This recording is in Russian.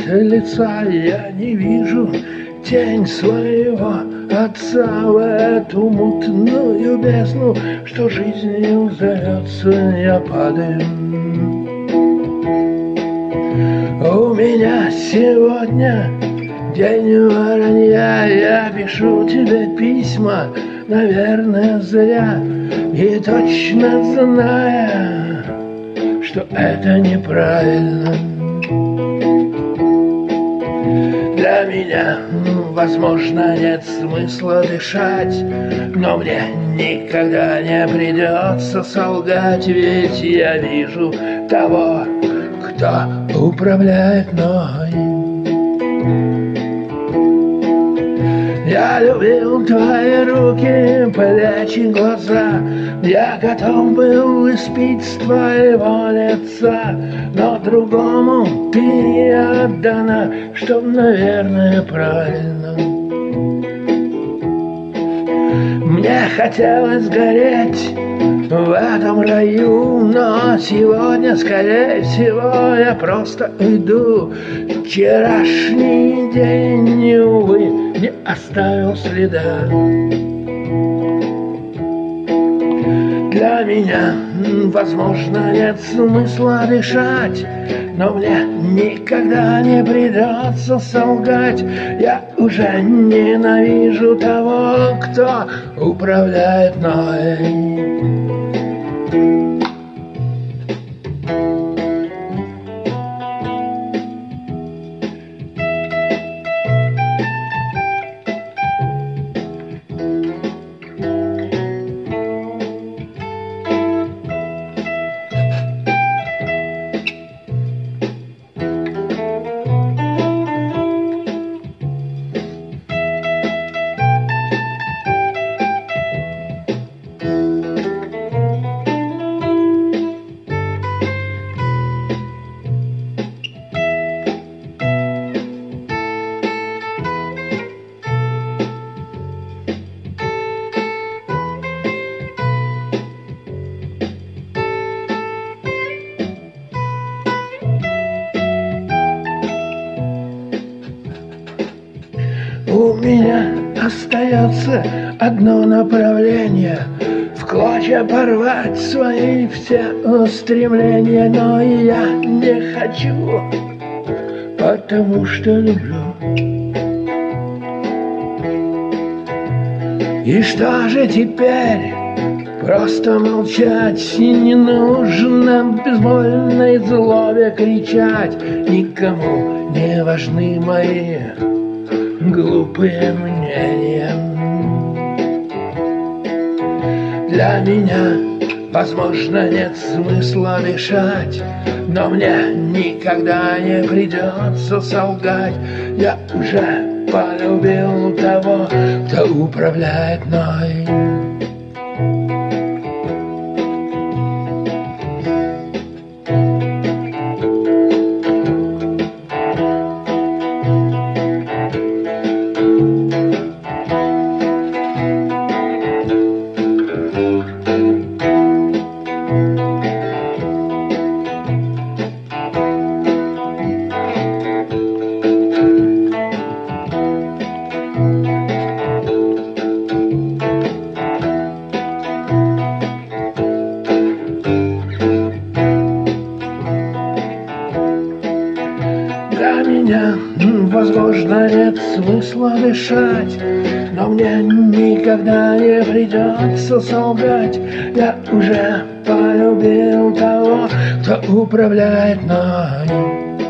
лица, я не вижу тень своего отца в эту мутную бездну, что жизнью зовется, я падаю. У меня сегодня день воронья, я пишу тебе письма, наверное, зря, и точно зная, что это неправильно. Для меня, возможно, нет смысла дышать, но мне никогда не придется солгать, ведь я вижу того, кто управляет мной. Я любил твои руки, плечи, глаза, я готов был испить с твоего лица, но другому ты не отдана, что, наверное, правильно. Мне хотелось гореть в этом раю, но сегодня, скорее всего, я просто иду. Вчерашний день, увы, не оставил следа. Для меня, возможно, нет смысла дышать, но мне никогда не придется солгать. Я уже ненавижу того, кто управляет мной. У меня остается одно направление — в клочья порвать свои все устремления. Но я не хочу, потому что люблю. И что же теперь? Просто молчать, и не нужно в безвольной злобе кричать. Никому не важны мои глупые мнения. Для меня, возможно, нет смысла дышать, но мне никогда не придется солгать. Я уже полюбил того, кто управляет мной. Для меня, возможно, нет смысла дышать, но мне никогда не придется солгать. Я уже полюбил того, кто управляет мной.